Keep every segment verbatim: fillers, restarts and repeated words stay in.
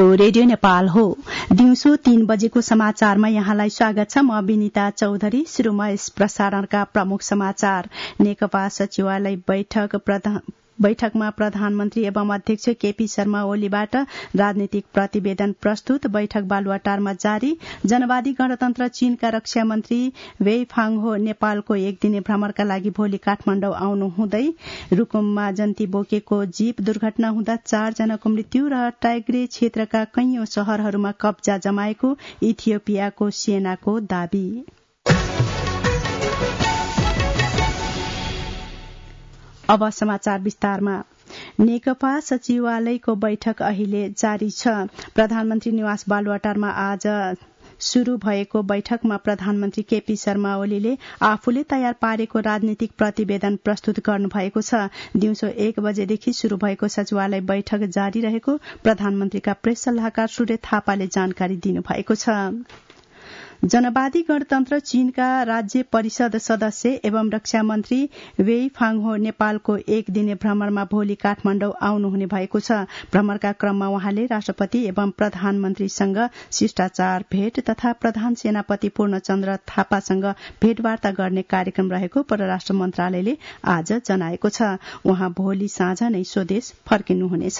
Radio Nepal हो। दिउँसो तीन बजेको समाचारमा यहाँलाई स्वागत छ। म विनिता चौधरी। सुरुमा यस प्रसारणका प्रमुख समाचार। नेकपा सचिवालय बैठक प्रधान बैठकमा प्रधानमन्त्री एवं अध्यक्ष केपी शर्मा ओलीबाट राजनीतिक प्रतिवेदन प्रस्तुत। बैठक बालुवाटारमा जारी। जनवादी गणतन्त्र चीनका रक्षा मन्त्री वेइ फाङहो नेपालको एक दिने भ्रमणका लागि भोलि काठमाडौँ आउनु हुँदै रुकुममा जन्ती बोकेको जीप दुर्घटना हुँदा चारजनाको मृत्यु र टाइग्रे क्षेत्रका कैयौं शहरहरूमा कब्जा जमाएको इथियोपियाको सेनाको दावी। अब समाचार विस्तारमा। नेकपा सचिवालयको बैठक अहिले जारी छ। प्रधानमन्त्री निवास बालुवाटारमा आज शुरू भएको बैठकमा प्रधानमन्त्री केपी शर्मा ओलीले आफूले तयार पारेको राजनीतिक प्रतिवेदन प्रस्तुत गर्नुभएको छ। दिउँसो एक बजेदेखि शुरू भएको सचिवालय बैठक जारी रहेको प्रधानमन्त्रीका प्रेस सल्लाहकार सूर्य थापाले जानकारी दिनुभएको छ। जनवादी गणतन्त्र चीनका राज्य परिषद सदस्य एवं रक्षा मन्त्री वेइ फाङहो नेपालको एक दिने भ्रमणमा भोलि काठमाडौँ आउनुहुने भएको छ। भ्रमणका क्रममा उहाँले राष्ट्रपति एवं प्रधानमन्त्रीसँग शिष्टाचार भेट तथा प्रधान सेनापति पूर्णचन्द्र थापासँग भेटवार्ता गर्ने कार्यक्रम रहेको परराष्ट्र मन्त्रालयले आज जनाएको छ। उहाँ भोलि साँझ नै स्वदेश फर्किनुहुनेछ।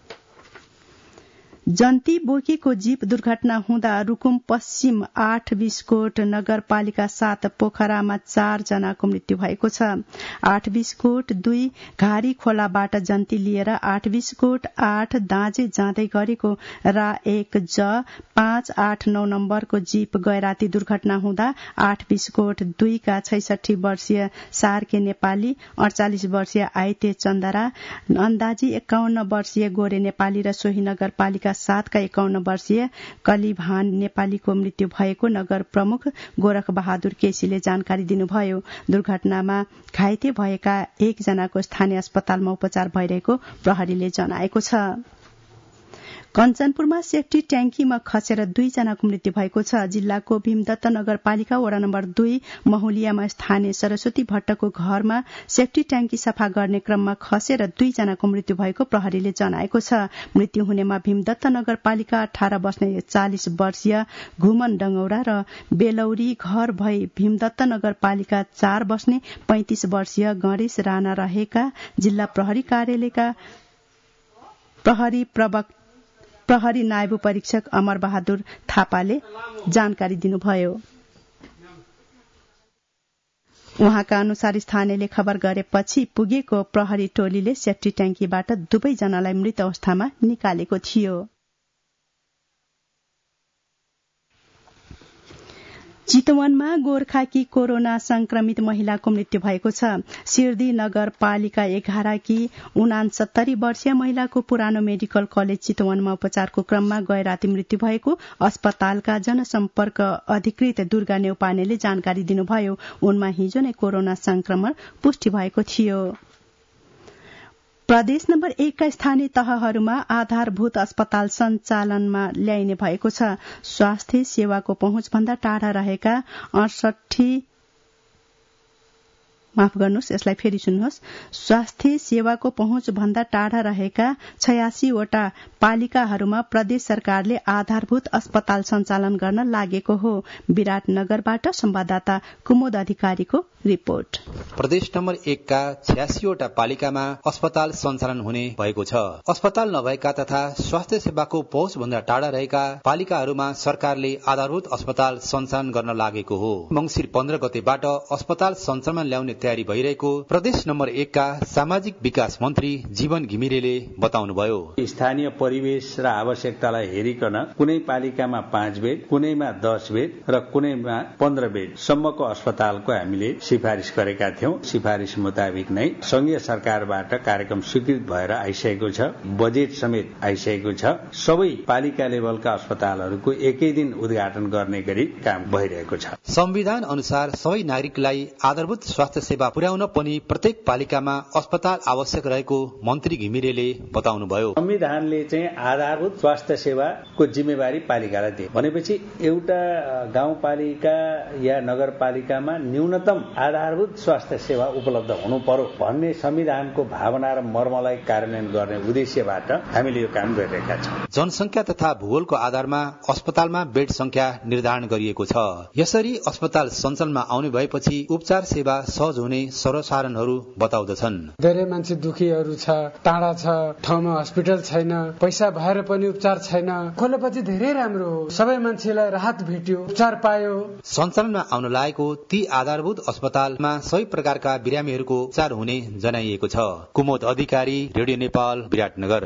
जन्ती बोकेको जीप दुर्घटना हुँदा रुकुम पश्चिम आठ बिस्कोट नगरपालिका सात पोखरामा चार जनाको मृत्यु भएको छ। आठ बिस्कोट दुई घारी खोलाबाट जन्ती लिएर आठ बिस्कोट आठ दाँजे जाँदै गरेको रा एक ज पाँच आठ नौ नम्बरको जीप गैराती दुर्घटना हुँदा आठ बिस्कोट दुईका छैसठी वर्षीय सार्के नेपाली, अडचालिस वर्षीय आइते चन्दरा, अन्दाजी एकाउन्न वर्षीय गोरे नेपाली र सोही नगरपालिका सातका एकाउन्न वर्षीय कलिभान नेपालीको मृत्यु भएको नगर प्रमुख गोरख बहादुर केसीले जानकारी दिनुभयो। दुर्घटनामा घाइते भएका एकजनाको स्थानीय अस्पतालमा उपचार भइरहेको प्रहरीले जनाएको छ। कञ्चनपुरमा सेफ्टी ट्याङ्कीमा खसेर दुईजनाको मृत्यु भएको छ। जिल्लाको भीमदत्त नगरपालिका वडा नम्बर दुई महुलियामा स्थानीय सरस्वती भट्टको घरमा सेफ्टी ट्याङ्की सफा गर्ने क्रममा खसेर दुईजनाको मृत्यु भएको प्रहरीले जनाएको छ। मृत्यु हुनेमा भीमदत्त नगरपालिका अठार बस्ने चालिस वर्षीय घुमन डंगौरा र बेलौरी घर भई भीमदत्त नगरपालिका चार बस्ने पैंतिस वर्षीय गणेश राणा रहेका जिल्ला प्रहरी कार्यालयका प्रहरी प्रवक्ता प्रहरी नायब परीक्षक अमर बहादुर थापाले जानकारी दिनुभयो। उहाँका अनुसार स्थानीयले खबर गरेपछि पुगेको प्रहरी टोलीले सेफ्टी ट्याङ्कीबाट दुवैजनालाई मृत अवस्थामा निकालेको थियो। चितवनमा गोर्खाकी कोरोना संक्रमित महिलाको मृत्यु भएको छ। सिर्दी नगरपालिका एघारकी उनासत्तरी वर्षीय महिलाको पुरानो मेडिकल कलेज चितवनमा उपचारको क्रममा गैराती मृत्यु भएको अस्पतालका जनसम्पर्क अधिकृत दुर्गा नेउपानेले जानकारी दिनुभयो। उनमा हिजो नै कोरोना संक्रमण पुष्टि भएको थियो। प्रदेश नम्बर एकका स्थानीय तहहरूमा आधारभूत अस्पताल सञ्चालनमा ल्याइने भएको छ। स्वास्थ्य सेवाको पहुँचभन्दा टाढा रहेका अडसठी माफ गर्नुहोस् यसलाई फेरि सुन्नुहोस् स्वास्थ्य सेवाको पहुँच भन्दा टाढा रहेका छयासीवटा पालिकाहरूमा प्रदेश सरकारले आधारभूत अस्पताल सञ्चालन गर्न लागेको हो। विराटनगरबाट संवाददाता कुमुद अधिकारीको रिपोर्ट। प्रदेश नम्बर एकका छयासीवटा पालिकामा अस्पताल सञ्चालन हुने भएको छ। अस्पताल नभएका तथा स्वास्थ्य सेवाको पहुँच भन्दा टाढा रहेका पालिकाहरूमा सरकारले आधारभूत अस्पताल सञ्चालन गर्न लागेको हो। मंसिर पन्ध्र गतेबाट अस्पताल सञ्चालनमा ल्याउने तयारी भइरहेको प्रदेश नम्बर एकका सामाजिक विकास मन्त्री जीवन घिमिरेले बताउनुभयो। स्थानीय परिवेश र आवश्यकतालाई हेरिकन कुनै पालिकामा पाँच बेड, कुनैमा दस बेड र कुनैमा पन्ध्र बेड सम्मको अस्पतालको हामीले सिफारिस गरेका थियौं। सिफारिस मुताबिक नै संघीय सरकारबाट कार्यक्रम स्वीकृत भएर आइसकेको छ। बजेट समेत आइसकेको छ। सबै पालिका लेभलका अस्पतालहरूको एकै दिन उद्घाटन गर्ने गरी काम भइरहेको छ। संविधान अनुसार सबै नागरिकलाई आधारभूत स्वास्थ्य सेवा पुर्याउन पनि प्रत्येक पालिकामा अस्पताल आवश्यक रहेको मन्त्री घिमिरेले बताउनुभयो। संविधानले चाहिँ आधारभूत स्वास्थ्य सेवाको जिम्मेवारी पालिकालाई दिए भनेपछि एउटा गाउँपालिका या नगरपालिकामा न्यूनतम आधारभूत स्वास्थ्य सेवा उपलब्ध हुनु पर्यो भन्ने संविधानको भावना र मर्मलाई कार्यान्वयन गर्ने उद्देश्यबाट हामीले यो काम गरिरहेका छौँ। जनसंख्या तथा भूगोलको आधारमा अस्पतालमा बेड संख्या निर्धारण गरिएको छ। यसरी अस्पताल सञ्चालनमा आउने भएपछि उपचार सेवा सहज हुने सर्वसाधारणहरू बताउँदछन्। धेरै मान्छे दुखीहरू छ, टाढा छ, ठाउँमा हस्पिटल छैन, पैसा भएर पनि उपचार छैन। खोलेपछि धेरै राम्रो हो, सबै मान्छेलाई राहत भेट्यो, उपचार पायो। सञ्चालनमा आउन लागेको ती आधारभूत अस्पतालमा सबै प्रकारका बिरामीहरूको उपचार हुने जनाइएको छ। Kumod Adhikari, radio Nepal, Biratnagar.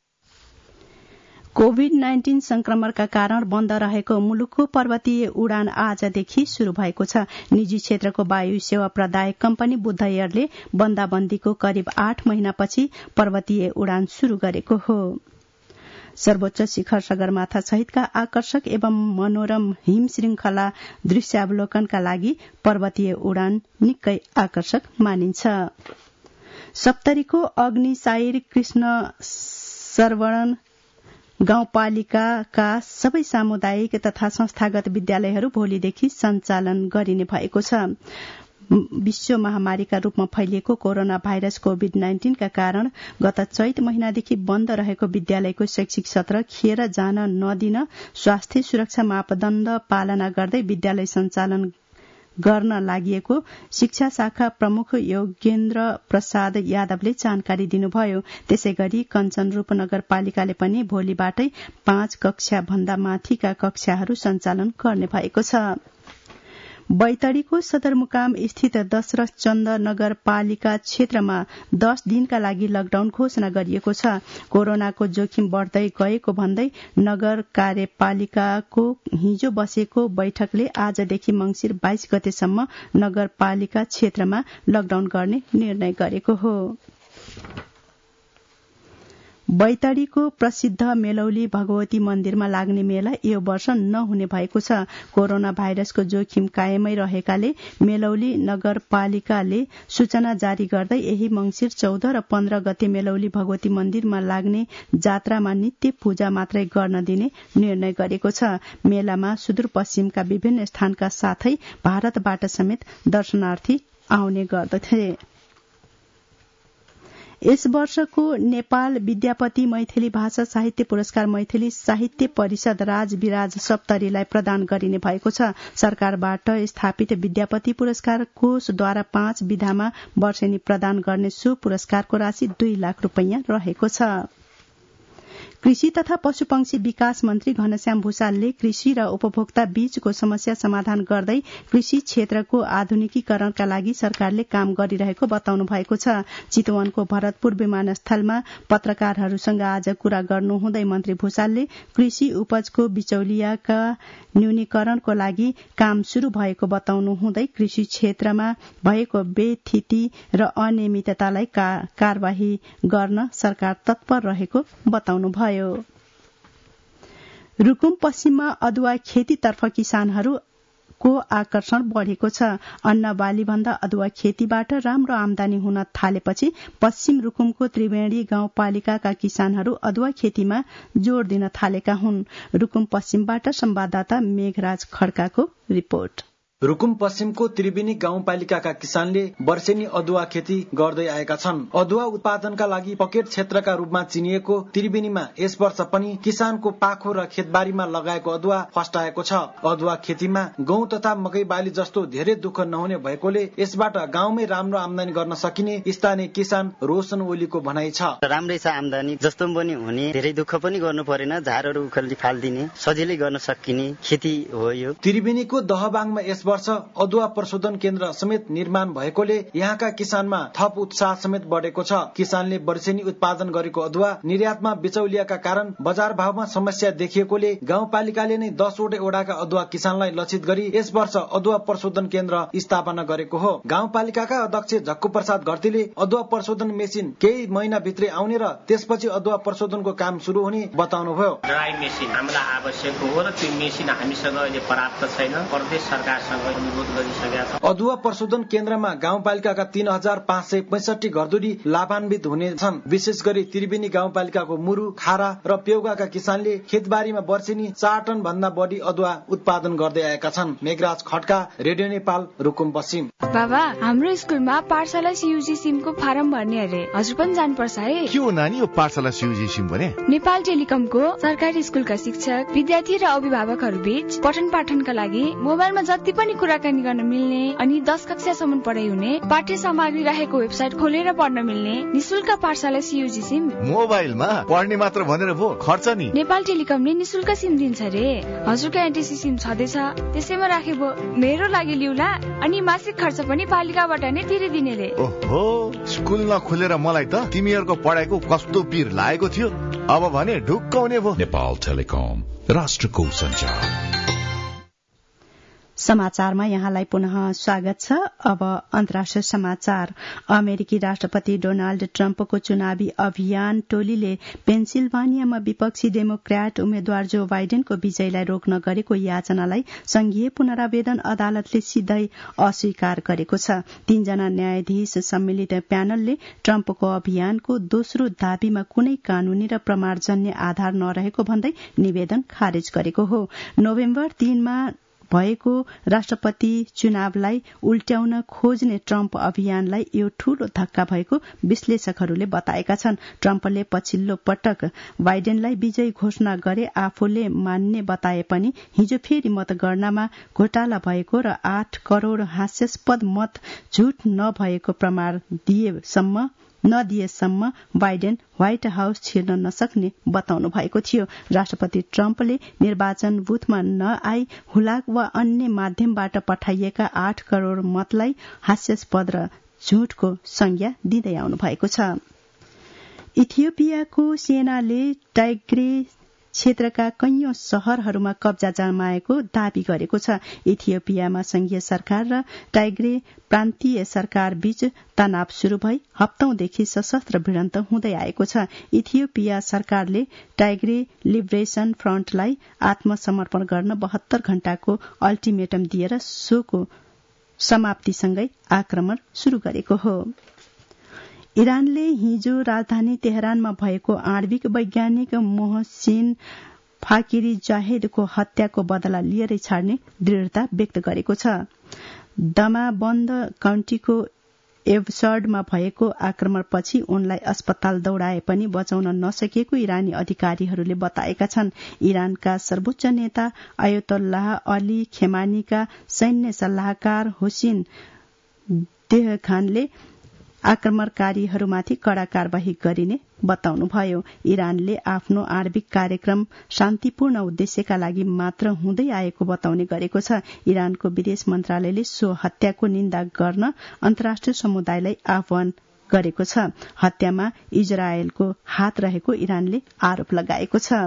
COVID nineteen संक्रमणका कारण बन्द रहेको मुलुकको पर्वतीय उडान आजदेखि शुरू भएको छ। निजी क्षेत्रको वायु सेवा प्रदायक कम्पनी बुद्ध एयरले बन्दाबन्दीको करिब आठ महिनापछि पर्वतीय उडान शुरू गरेको हो। सर्वोच्च शिखर सगरमाथा सहितका आकर्षक एवं मनोरम हिम श्रृंखला दृश्यावलोकनका लागि पर्वतीय उडान निकै आकर्षक मानिन्छ। सप्तरीको अग्निसायर कृष्ण सरवण गाउँपालिकाका सबै सामुदायिक तथा संस्थागत विद्यालयहरू भोलिदेखि सञ्चालन गरिने भएको छ। विश्व महामारीका रूपमा फैलिएको कोरोना भाइरस कोभिड नाइन्टीनका कारण गत चैत महिनादेखि बन्द रहेको विद्यालयको शैक्षिक सत्र खेर जान नदिन स्वास्थ्य सुरक्षा मापदण्ड पालना गर्दै विद्यालय सञ्चालन गर्न लागि शिक्षा शाखा प्रमुख योगेन्द्र प्रसाद यादवले जानकारी दिनुभयो। त्यसैगरी कञ्चनरूप नगरपालिकाले पनि भोलिबाटै पाँच कक्षा भन्दा माथिका कक्षाहरू सञ्चालन गर्ने भएको छ। बैतडीको सदरमुकाम स्थित दशरथ चन्द नगरपालिका क्षेत्रमा दश दिनका लागि लकडाउन घोषणा गरिएको छ। कोरोनाको जोखिम बढ़दै गएको भन्दै नगर कार्यपालिकाको हिजो बसेको बैठकले आजदेखि मंसिर बाइस गतेसम्म नगरपालिका क्षेत्रमा लकडाउन गर्ने निर्णय गरेको हो। बैतडीको प्रसिद्ध मेलौली भगवती मन्दिरमा लाग्ने मेला यो वर्ष नहुने भएको छ। कोरोना भाइरसको जोखिम कायमै रहेकाले मेलौली नगरपालिकाले सूचना जारी गर्दै यही मंसिर चौध र पन्ध्र गते मेलौली भगवती मन्दिरमा लाग्ने जात्रामा नित्य पूजा मात्रै गर्न दिने निर्णय गरेको छ। मेलामा सुदूरपश्चिमका विभिन्न स्थानका साथै भारतबाट समेत दर्शनार्थी आउने गर्दथे। यस वर्षको नेपाल विद्यापति मैथिली भाषा साहित्य पुरस्कार मैथिली साहित्य परिषद राजविराज सप्तरीलाई प्रदान गरिने भएको छ। सरकारबाट स्थापित विद्यापति पुरस्कार कोषद्वारा पाँच विधामा वर्षेनी प्रदान गर्ने सो पुरस्कारको राशि दुई लाख रूपैयाँ रहेको छ। कृषि तथा पशुपक्षी विकास मन्त्री घनश्याम भूषालले कृषि र उपभोक्ता बीचको समस्या समाधान गर्दै कृषि क्षेत्रको आधुनिकीकरणका लागि सरकारले काम गरिरहेको बताउनु भएको छ। चितवनको भरतपुर विमानस्थलमा पत्रकारहरूसँग आज कुरा गर्नुहुँदै मन्त्री भूषालले कृषि उपजको बिचौलियाका न्यूनीकरणको लागि काम शुरू भएको बताउनुहुँदै कृषि क्षेत्रमा भएको बेथिति र अनियमिततालाई कार्यवाही गर्न सरकार तत्पर रहेको बताउनुभयो। रुकुम पश्चिममा अदुवा खेतीतर्फ किसानहरूको आकर्षण बढ़ेको छ। अन्न बाली भन्दा अदुवा खेतीबाट राम्रो आमदानी हुन थालेपछि पश्चिम रुकुमको त्रिवेणी गाउँपालिकाका किसानहरू अदुवा खेतीमा जोड़ दिन थालेका हुन्। रुकुम पश्चिमबाट संवाददाता मेघराज खड्काको रिपोर्ट। रुकुम पश्चिमको त्रिवेणी गाउँपालिकाका किसानले वर्षेनी अदुवा खेती गर्दै आएका छन्। अदुवा उत्पादनका लागि पकेट क्षेत्रका रूपमा चिनिएको त्रिवेणीमा यस वर्ष पनि किसानको पाखो र खेतबारीमा लगाएको अदुवा फस्टाएको छ। अदुवा खेतीमा गहुँ तथा मकै बाली जस्तो धेरै दुःख नहुने भएकोले यसबाट गाउँमै राम्रो आमदानी गर्न सकिने स्थानीय किसान रोशन ओलीको भनाइ छ। राम्रै छ आमदानी जस्तो पनि हुने, धेरै दुःख पनि गर्नु परेन, झारहरू उखेल्दी फाल्दिने सजिलै गर्न सकिने खेती हो यो। त्रिवेणीको दहबाङमा यस वर्ष अदुवा प्रशोधन केन्द्र समेत निर्माण भएकोले यहाँका किसानमा थप उत्साह समेत बढेको छ। किसानले वर्षेनी उत्पादन गरेको अदुवा निर्यातमा बिचौलियाका कारण बजार भावमा समस्या देखिएकोले गाउँपालिकाले नै दसवटै ओडाका अदुवा किसानलाई लक्षित गरी यस वर्ष अदुवा प्रशोधन केन्द्र स्थापना गरेको हो। गाउँपालिकाका अध्यक्ष झक्कु प्रसाद घरतीले अदुवा प्रशोधन मेसिन केही महिना भित्रै आउने र त्यसपछि अदुवा प्रशोधनको काम शुरू हुने बताउनुभयो। ड्राई मेसिन हामीलाई आवश्यक हो र त्यो मेसिन हामीसँग अहिले पर्याप्त छैन। प्रदेश सरकारसँग अनुरोध गरिसकेका छौँ। अदुवा प्रशोधन केन्द्रमा गाउँपालिकाका तीन हजार पाँच सय पैंसठी घरधुरी लाभान्वित हुनेछन्। विशेष गरी त्रिवेणी गाउँपालिकाको मुरु, खारा र पेउगाका किसानले खेतबारीमा वर्षेनी चार टन भन्दा बढी अदुवा उत्पादन गर्दै आएका छन्। मेघराज खड्का, रेडियो नेपाल, रुकुम पश्चिम। बाबा, हाम्रो स्कुलमा पाठशाला सीयूजी सिमको फारम भर्ने अरे, हजुर पनि जानुपर्छ है? के हो नानी यो पाठशाला सीयूजी सिम भने? नेपाल टेलिकमको सरकारी स्कुलका शिक्षक, विद्यार्थी र अभिभावकहरू बीच पठन पाठनका लागि मोबाइलमा जति पनि कुराकानी गर्न मिल्ने अनि दस कक्षासम्म पढाइ हुने, पाठ्य सामग्री राखेको वेबसाइट खोलेर पढ्न मिल्ने निशुल्क पाठशाला सीयूजी सिम। मोबाइलमा पढ्ने मात्र भनेर भो खर्च नि? नेपाल टेलिकमले निशुल्क सिम दिन्छ रे। हजुरको एनटीसी सिम छँदैछ, त्यसैमा राखेको मेरो लागि लिउला अनि मासिक खर्च पनि पालिकाबाट नै तिरिदिने रे। ओहो, स्कुल नखोलेर मलाई त तिमीहरूको पढाइको कस्तो पिर लागेको थियो, अब भने ढुक्क हुने भो। नेपाल टेलिकम, राष्ट्रको सञ्चार। समाचारमा यहाँलाई पुनः स्वागत छ। अब अन्तर्राष्ट्रिय समाचार। अमेरिकी राष्ट्रपति डोनाल्ड ट्रम्पको चुनावी अभियान टोलीले पेन्सिल्भानियामा विपक्षी डेमोक्र्याट उम्मेद्वार जो बाइडेनको विजयलाई रोक्न गरेको याचनालाई संघीय पुनरावेदन अदालतले सिधै अस्वीकार गरेको छ। तीनजना न्यायाधीश सम्मिलित प्यानलले ट्रम्पको अभियानको दोस्रो दाबीमा कुनै कानूनी र प्रमाणजन्य आधार नरहेको भन्दै निवेदन खारेज गरेको हो। नोभेम्बर तीनमा भएको राष्ट्रपति चुनावलाई उल्ट्याउन खोज्ने ट्रम्प अभियानलाई यो ठूलो धक्का भएको विश्लेषकहरूले बताएका छन्। ट्रम्पले पछिल्लो पटक बाइडेनलाई विजयी घोषणा गरे आफूले मान्ने बताए पनि हिजो फेरि मतगणनामा घोटाला भएको र आठ करोड़ हास्यास्पद मत झुट नभएको प्रमाण दिएसम्म नदिएसम्म बाइडेन व्हाइट हाउस छिर्न नसक्ने बताउनु भएको थियो। राष्ट्रपति ट्रम्पले निर्वाचन बुथमा नआई हुलाक वा अन्य माध्यमबाट पठाइएका आठ करोड़ मतलाई हास्यास्पद र झुटको संज्ञा दिँदै आउनु भएको छ। इथियोपियाको सेनाले टाइग्रे क्षेत्रका कैयौं शहरहरूमा कब्जा जमाएको दावी गरेको छ। इथियोपियामा संघीय सरकार र टाइग्रे प्रान्तीय सरकार बीच तनाव शुरू भई हप्तौंदेखि सशस्त्र भिडन्त हुँदै आएको छ। इथियोपिया सरकारले टाइग्रे लिबरेशन फ्रन्टलाई आत्मसमर्पण गर्न बहत्तर घण्टाको अल्टिमेटम दिएर सोको समाप्तिसँगै आक्रमण शुरू गरेको हो। इरानले हिजो राजधानी तेहरानमा भएको आणविक वैज्ञानिक मोहसिन फाकिरी जाहेदको हत्याको बदला लिएरै छाड्ने दृढ़ता व्यक्त गरेको छ। दमाबन्द काउन्टीको एबसर्डमा भएको आक्रमणपछि उनलाई अस्पताल दौड़ाए पनि बचाउन नसकेको इरानी अधिकारीहरूले बताएका छन्। इरानका सर्वोच्च नेता अयतोल्लाह अली खेमानीका सैन्य सल्लाहकार हुसैन देहखानले आक्रमणकारीहरूमाथि कड़ा कार्यवाही गरिने बताउनुभयो। इरानले आफ्नो आणविक कार्यक्रम शान्तिपूर्ण उद्देश्यका लागि मात्र हुँदै आएको बताउने गरेको छ। इरानको विदेश मन्त्रालयले सो हत्याको निन्दा गर्न अन्तर्राष्ट्रिय समुदायलाई आह्वान गरेको छ। हत्यामा इजरायलको हात रहेको इरानले आरोप लगाएको छ।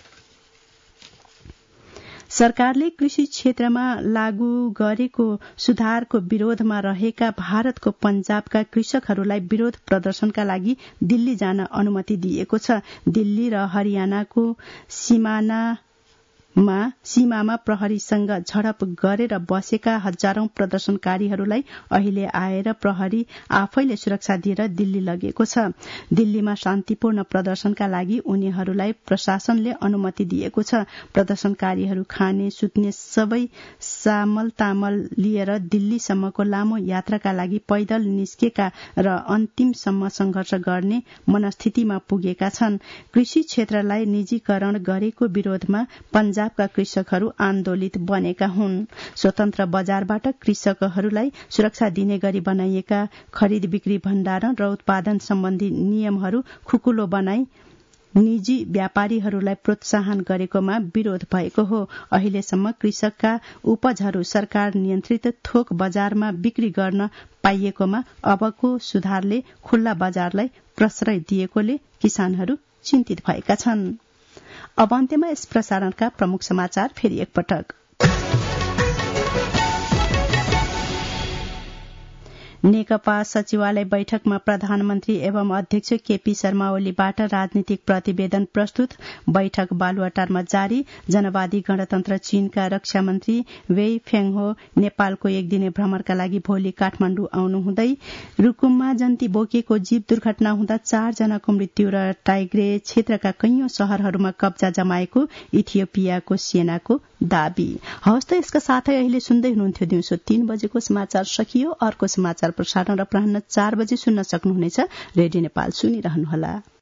सरकारले कृषि क्षेत्रमा लागू गरेको सुधारको विरोधमा रहेका भारतको पंजाबका कृषकहरूलाई विरोध प्रदर्शनका लागि दिल्ली जान अनुमति दिएको छ। दिल्ली र हरियाणाको सिमानामा सीमामा प्रहरीसँग झडप गरेर बसेका हजारौं प्रदर्शनकारीहरूलाई अहिले आएर प्रहरी आफैले सुरक्षा दिएर दिल्ली लगेको छ। दिल्लीमा शान्तिपूर्ण प्रदर्शनका लागि उनीहरूलाई प्रशासनले अनुमति दिएको छ। प्रदर्शनकारीहरू खाने सुत्ने सबै सामल तामल लिएर दिल्लीसम्मको लामो यात्राका लागि पैदल निस्केका र अन्तिमसम्म संघर्ष गर्ने मनस्थितिमा पुगेका छन्। कृषि क्षेत्रलाई निजीकरण गरेको विरोधमा पंजाब पंजाबका कृषकहरू आन्दोलित बनेका हुन्। स्वतन्त्र बजारबाट कृषकहरूलाई सुरक्षा दिने गरी बनाइएका खरिद बिक्री भण्डारण र उत्पादन सम्बन्धी नियमहरू खुकुलो बनाई निजी व्यापारीहरूलाई प्रोत्साहन गरेकोमा विरोध भएको हो। अहिलेसम्म कृषकका उपजहरू सरकार नियन्त्रित थोक बजारमा बिक्री गर्न पाइएकोमा अबको सुधारले खुल्ला बजारलाई प्रश्रय दिएकोले किसानहरू चिन्तित भएका छन्। अब अन्त्यमा यस प्रसारणका प्रमुख समाचार फेरि एकपटक। नेकपा सचिवालय बैठकमा प्रधानमन्त्री एवं अध्यक्ष केपी शर्मा ओलीबाट राजनीतिक प्रतिवेदन प्रस्तुत। बैठक बालुवाटारमा जारी। जनवादी गणतन्त्र चीनका रक्षा मन्त्री वेई फेङहो नेपालको एक दिने भ्रमणका लागि भोलि काठमाडौँ आउनुहुँदै। रुकुममा जन्ती बोकेको जीप दुर्घटना हुँदा चारजनाको मृत्यु र टाइग्रे क्षेत्रका कैयौं शहरहरूमा कब्जा जमाएको इथियोपियाको सेनाको दावी। हवस् त यसका साथै अहिले सुन्दै हुनुहुन्थ्यो दिउँसो तीन बजेको समाचार सकियो। अर्को समाचार प्रसारण अपराह्न चार बजे सुन्न सक्नुहुनेछ। रेडियो नेपाल सुनिरहनुहोला।